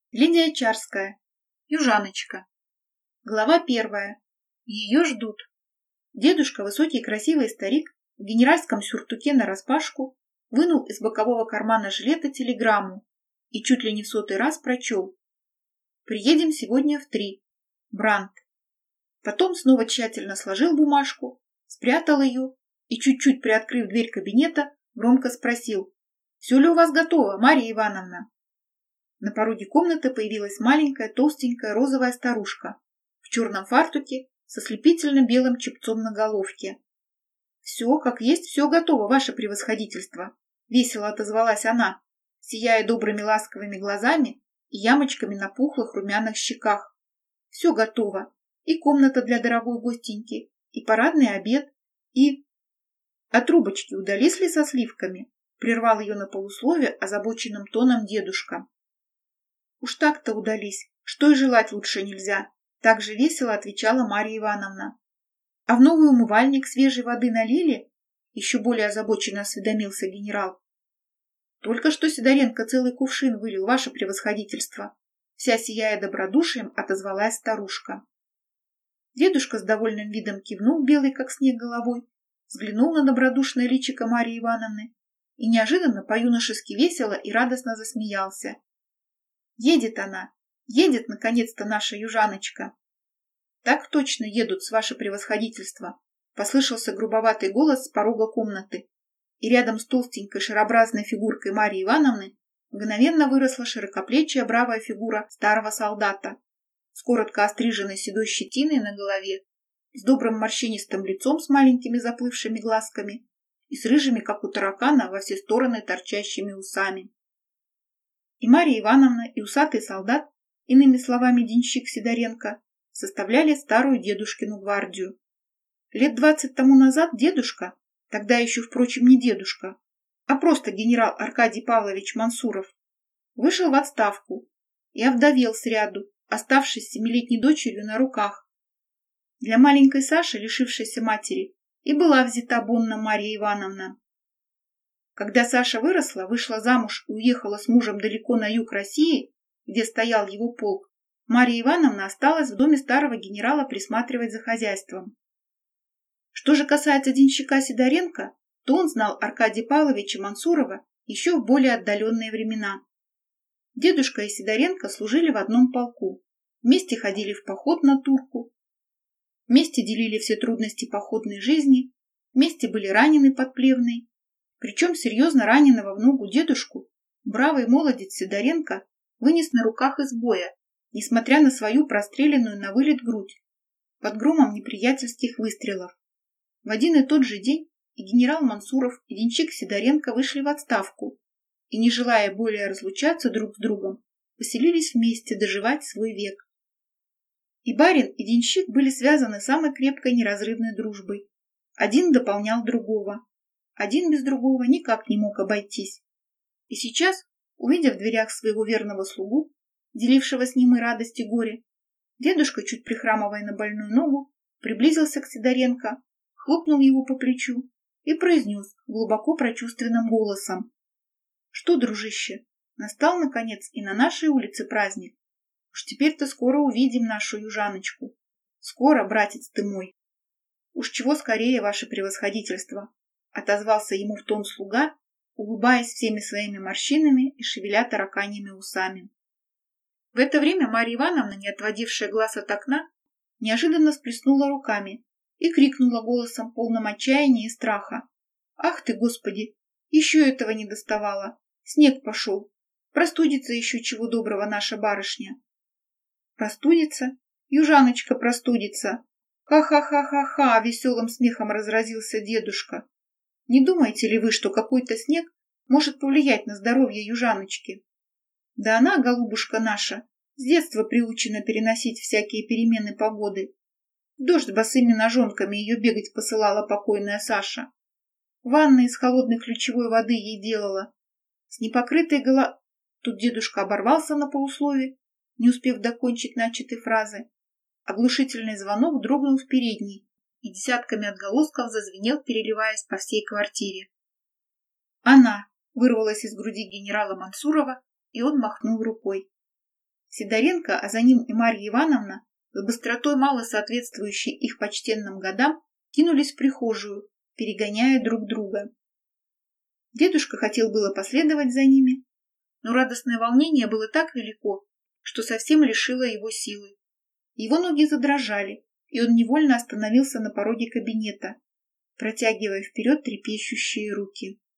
Лидия Чарская. Южаночка. Глава 1. Ее ждут. Дедушка, высокий красивый старик, в генеральском сюртуке нараспашку, вынул из бокового кармана жилета телеграмму и чуть ли не в 100-й раз прочел: «Приедем сегодня в 3. Брандт». Потом снова тщательно сложил бумажку, спрятал ее и, чуть-чуть приоткрыв дверь кабинета, громко спросил: «Все ли у вас готово, Марья Ивановна?» На пороге комнаты появилась маленькая, толстенькая, розовая старушка в черном фартуке со слепительно белым чепцом на головке. «Все, как есть, все готово, ваше превосходительство», — весело отозвалась она, сияя добрыми ласковыми глазами и ямочками на пухлых румяных щеках. «Все готово. И комната для дорогой гостеньки, и парадный обед, и...» «А трубочки удались ли со сливками?» — прервал ее на полуслове озабоченным тоном дедушка. «Уж так-то удались, что и желать лучше нельзя», — так же весело отвечала Марья Ивановна. «А в новый умывальник свежей воды налили?» — еще более озабоченно осведомился генерал. «Только что Сидоренко целый кувшин вылил, ваше превосходительство», — вся сияя добродушием отозвалась старушка. Дедушка с довольным видом кивнул белый, как снег, головой, взглянул на добродушное личико Марьи Ивановны и неожиданно по-юношески весело и радостно засмеялся. «Едет она! Едет, наконец-то, наша южаночка!» «Так точно едут, с ваше превосходительство!» — послышался грубоватый голос с порога комнаты, и рядом с толстенькой шарообразной фигуркой Марьи Ивановны мгновенно выросла широкоплечья бравая фигура старого солдата с коротко остриженной седой щетиной на голове, с добрым морщинистым лицом с маленькими заплывшими глазками и с рыжими, как у таракана, во все стороны торчащими усами. И Марья Ивановна, и усатый солдат, иными словами денщик Сидоренко, составляли старую дедушкину гвардию. Лет 20 тому назад дедушка, тогда еще, впрочем, не дедушка, а просто генерал Аркадий Павлович Мансуров, вышел в отставку и овдовел сряду, оставшись 7-летней дочерью на руках. Для маленькой Саши, лишившейся матери, и была взята Бонна Марья Ивановна. Когда Саша выросла, вышла замуж и уехала с мужем далеко на юг России, где стоял его полк, Марья Ивановна осталась в доме старого генерала присматривать за хозяйством. Что же касается денщика Сидоренко, то он знал Аркадия Павловича Мансурова еще в более отдаленные времена. Дедушка и Сидоренко служили в одном полку, вместе ходили в поход на Турку, вместе делили все трудности походной жизни, вместе были ранены под Плевной. Причем серьезно раненого в ногу дедушку бравый молодец Сидоренко вынес на руках из боя, несмотря на свою простреленную на вылет грудь, под громом неприятельских выстрелов. В один и тот же день и генерал Мансуров, и денщик Сидоренко вышли в отставку и, не желая более разлучаться друг с другом, поселились вместе доживать свой век. И барин, и денщик были связаны самой крепкой неразрывной дружбой. Один дополнял другого. Один без другого никак не мог обойтись. И сейчас, увидев в дверях своего верного слугу, делившего с ним и радость, и горе, дедушка, чуть прихрамывая на больную ногу, приблизился к Сидоренко, хлопнул его по плечу и произнес глубоко прочувственным голосом: «Что, дружище, настал, наконец, и на нашей улице праздник. Уж теперь-то скоро увидим нашу южаночку. Скоро, братец ты мой». «Уж чего скорее, ваше превосходительство», — отозвался ему в тон слуга, улыбаясь всеми своими морщинами и шевеля тараканьими усами. В это время Марья Ивановна, не отводившая глаз от окна, неожиданно сплеснула руками и крикнула голосом, полным отчаяния и страха: «Ах ты, Господи! Еще этого не доставало! Снег пошел! Простудится еще чего доброго наша барышня!» «Простудится? Южаночка простудится! Ха-ха-ха-ха-ха!» — веселым смехом разразился дедушка. «Не думаете ли вы, что какой-то снег может повлиять на здоровье южаночки? Да она, голубушка наша, с детства приучена переносить всякие перемены погоды. В дождь босыми ножонками ее бегать посылала покойная Саша. Ванны из холодной ключевой воды ей делала. С непокрытой Тут дедушка оборвался на полуслове, не успев докончить начатой фразы. Оглушительный звонок дрогнул в передней и десятками отголосков зазвенел, переливаясь по всей квартире. «Она!» — вырвалась из груди генерала Мансурова, и он махнул рукой. Сидоренко, а за ним и Марья Ивановна, с быстротой, мало соответствующей их почтенным годам, кинулись в прихожую, перегоняя друг друга. Дедушка хотел было последовать за ними, но радостное волнение было так велико, что совсем лишило его силы. Его ноги задрожали, и он невольно остановился на пороге кабинета, протягивая вперед трепещущие руки.